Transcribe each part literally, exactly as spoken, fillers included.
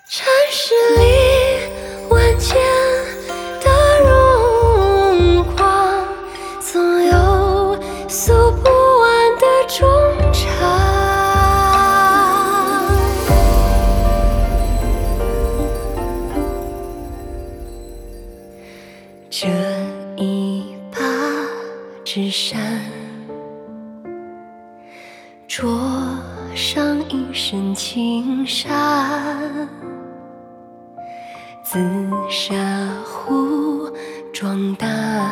城市里万千的荣光，总有诉不完的衷肠。这一把纸扇，桌上一身青纱，紫砂壶装淡，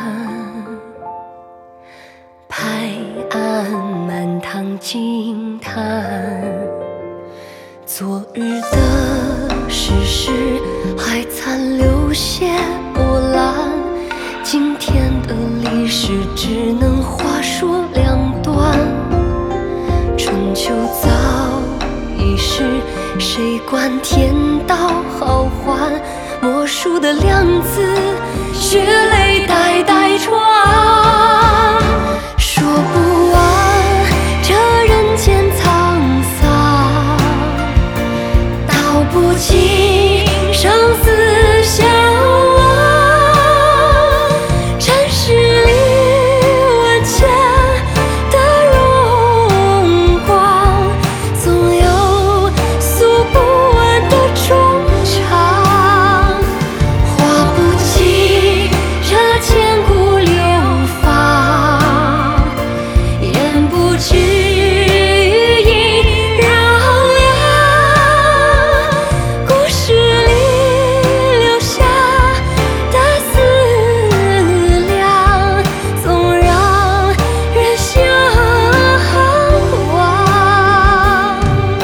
拍案满堂惊叹。昨日的世事还残留些波澜，今天的历史只能话说两段。春秋早已逝，谁管天道好坏？莫输的良子，血泪代代传。说不完这人间沧桑，道不尽生死相望。城市里万千的荣光，总有诉不完的衷肠。画不尽这千古流芳，言不尽余音绕梁。故事里留下的思量，总让人向往。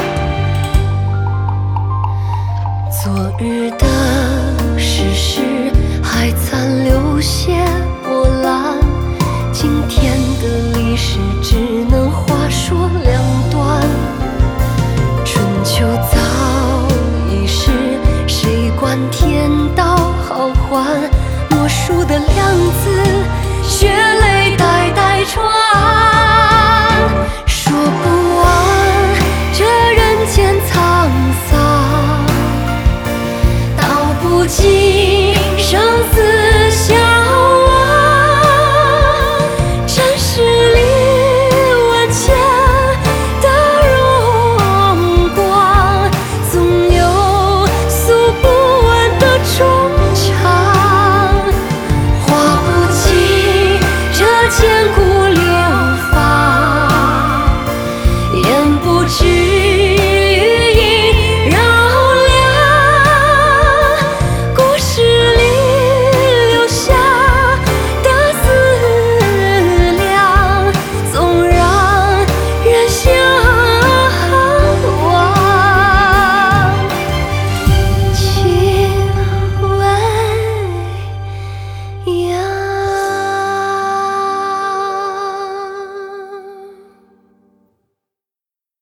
昨日的世事还残留些波澜，今天的历史只能话说两段。春秋早已逝，谁管天道好坏？莫输的良子，血